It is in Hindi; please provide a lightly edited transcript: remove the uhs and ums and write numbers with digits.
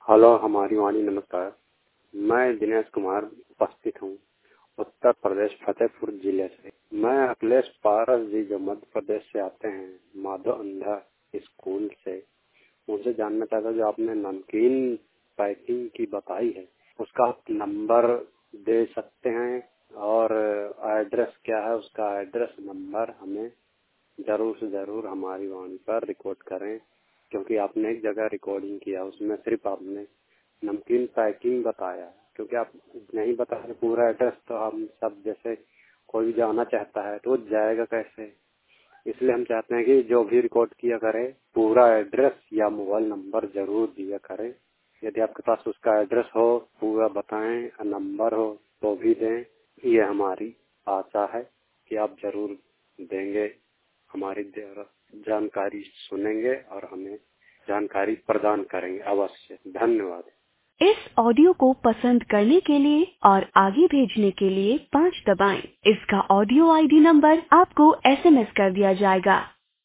हेलो, हमारी वाणी नमस्कार। मैं दिनेश कुमार उपस्थित हूँ उत्तर प्रदेश फतेहपुर जिले से। मैं अखिलेश पारस जी जो मध्य प्रदेश से आते हैं माधव अंधा स्कूल से, उनसे जानना चाहता हूँ जो आपने नमकीन पैकिंग की बताई है उसका आप नंबर दे सकते हैं और एड्रेस क्या है, उसका एड्रेस नंबर हमें जरूर से जरूर हमारी वाणी पर रिकॉर्ड करें, क्योंकि आपने एक जगह रिकॉर्डिंग किया उसमें सिर्फ आपने नमकीन पैकिंग बताया। क्योंकि आप नहीं बता रहे पूरा एड्रेस, तो हम सब जैसे कोई भी जाना चाहता है तो वो जाएगा कैसे। इसलिए हम चाहते हैं कि जो भी रिकॉर्ड किया करे पूरा एड्रेस या मोबाइल नंबर जरूर दिया करें। यदि आपके पास उसका एड्रेस हो पूरा बताएं, नंबर हो तो भी दें। ये हमारी आशा है कि आप जरूर देंगे, हमारी जानकारी सुनेंगे और हमें जानकारी प्रदान करेंगे अवश्य। धन्यवाद। इस ऑडियो को पसंद करने के लिए और आगे भेजने के लिए 5 दबाएं। इसका ऑडियो आईडी नंबर आपको SMS कर दिया जाएगा।